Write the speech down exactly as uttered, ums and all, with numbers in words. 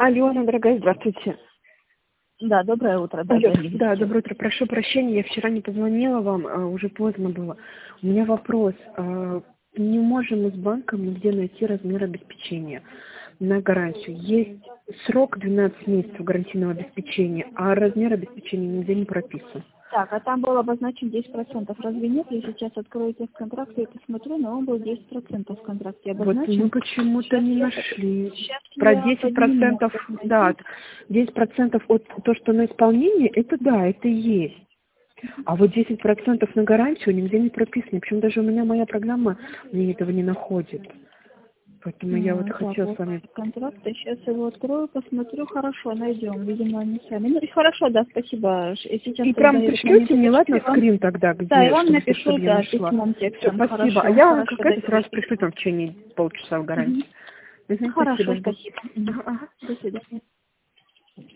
Алена, дорогая, здравствуйте. Да, доброе утро. Да, Алло, да, доброе утро. Прошу прощения, я вчера не позвонила вам, а, уже поздно было. У меня вопрос. а, Не можем мы с банком нигде найти размер обеспечения на гарантию. Есть срок двенадцать месяцев гарантийного обеспечения, а размер обеспечения нигде не прописан. Так, а там был обозначен десять процентов. Разве нет? Я сейчас открою техконтракт, я посмотрю, но он был десять процентов в контракте Вот обозначен. мы почему-то Сейчас не я, нашли. сейчас Про я десять подниму процентов, это да, найти. десять процентов от то, что на исполнение, это да, это есть. А вот десять процентов на гарантию нигде не прописано. Причем даже у меня моя программа мне этого не находит. Поэтому я вот М, Так, хотела с вот вами... контракт, я сейчас его открою, посмотрю, хорошо, найдем. Видимо, они сами. Ну, и хорошо, да, спасибо. Ш- и Сейчас, И когда прям я пришлете документы мне, ладно, зачту, вам, скрин тогда, да, и где, вам чтобы, напишу, чтобы я да, нашла. письмом, Все, текстом. спасибо. А Хорошо, я вам хорошо, как это сразу договорились. пришлю там в течение полчаса в гарантии. Мгм. Угу, спасибо, Хорошо, жду. спасибо. Мгм. Ага, ага. До свидания.